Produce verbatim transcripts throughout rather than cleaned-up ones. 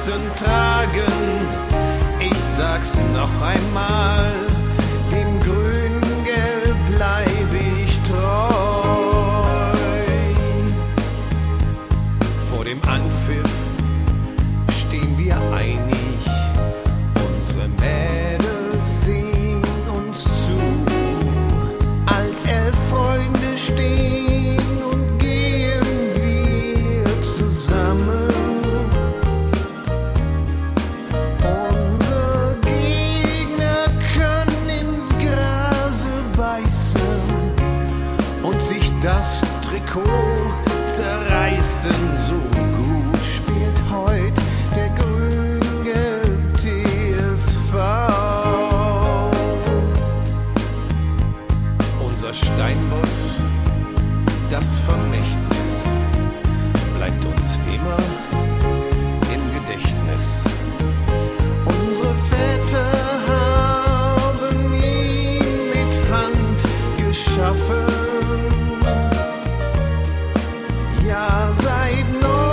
Herzen tragen. Ich sag's noch einmal, dem Grün-Gelb bleib ich treu. Vor dem Anpfiff stehen wir einig, unsere Mädels sehen uns zu. Als elf Freunde stehen und gehen wir zusammen. Unsere Gegner können ins Grase beißen und sich das Trikot zerreißen. So gut spielt heut der Grün-Gelb T S V. Unser Steinboss, das Vermächtnis, bleibt uns immer im Gedächtnis. Unsere Väter haben ihn mit Hand geschaffen. Ja, seit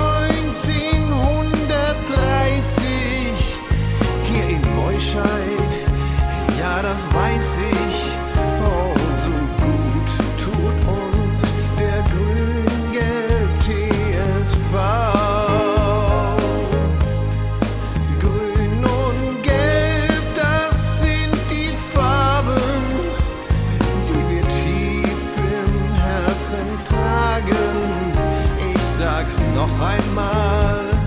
neunzehnhundertdreißig hier in Beuscheid, ja, das weiß ich. Oh, so gut tut uns der Grün-Gelb T S V. Grün und Gelb, das sind die Farben, die wir tief im Herzen tragen. Ich sag's noch einmal,